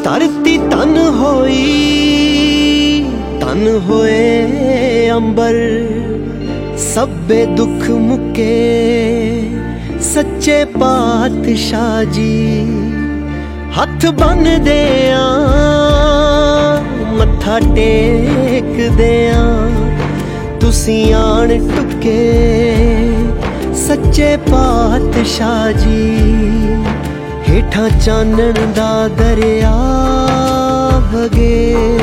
धरती तन होई तन होए अंबर, सब्बे दुख मुके सच्चे पातशाह जी। हथ बन देया मत्था टेक देया, तुसी आन टुके सच्चे पातशाह जी। हेठा चानन दा दरिया वगे,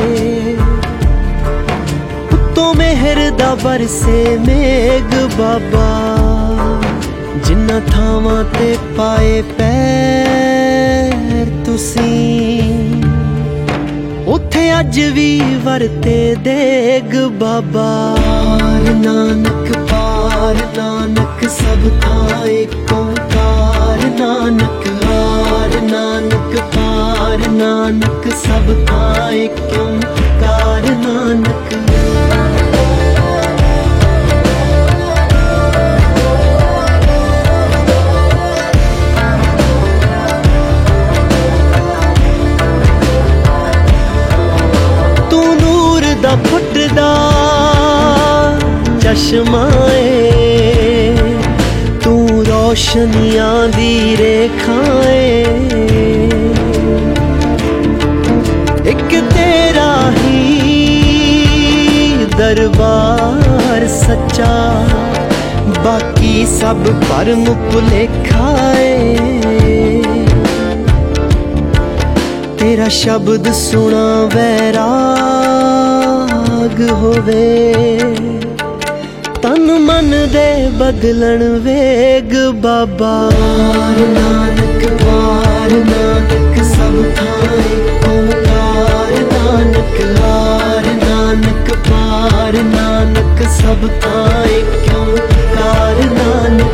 उत्तों मेहर दा बरसे मेघ बाबा। जिन्ना थावां ते पाए पैर तुसी, उत्थे अज भी वरते देग बाबा। पार नानक सब था एक ओंकार नानक। हार नानक पार नानक सब था एक ओंकार नानक। तू नूर दा फुटदा चश्मा है, तू रोशनियां दी रेखाएं। एक तेरा ही दरबार सच्चा, बाकी सब भरम भुलेखा है। तेरा शब्द सुना वैराग होवे, तन मन दे बदलन वेग बाबा। पार नानक सब था एक ओंकार नानक। हार नानक पार नानक सब था एक ओंकार नानक।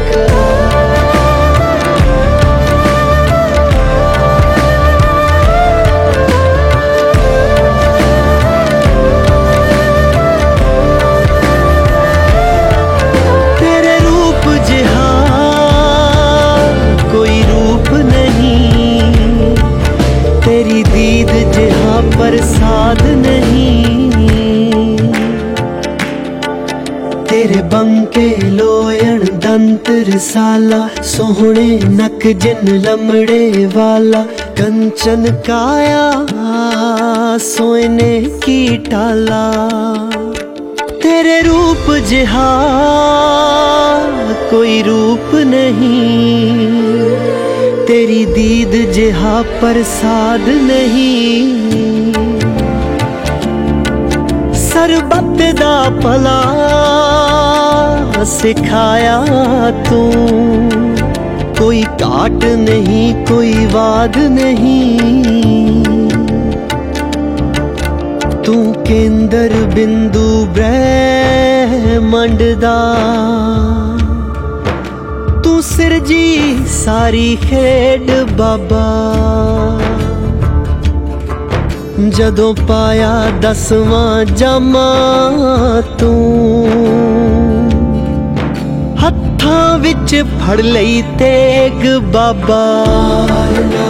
तेरी दीद जिहा प्रसाद नहीं, तेरे बंके लोयण दंत रसाला। सोहने नक जिन लमड़े वाला, कंचन काया सोने की टाला। तेरे रूप जिहा कोई रूप नहीं, तेरी दीद जिहा प्रसाद नहीं। सरबत दा भला सिखाया तू, कोई घाट नहीं कोई वाद नहीं। तू केंद्र बिंदु ब्रह्मंड दा, तू सिरजी सारी खेड बाबा। जदों पाया 10वां जामा तू, हत्थां विच फड़ लई तेग बाबा।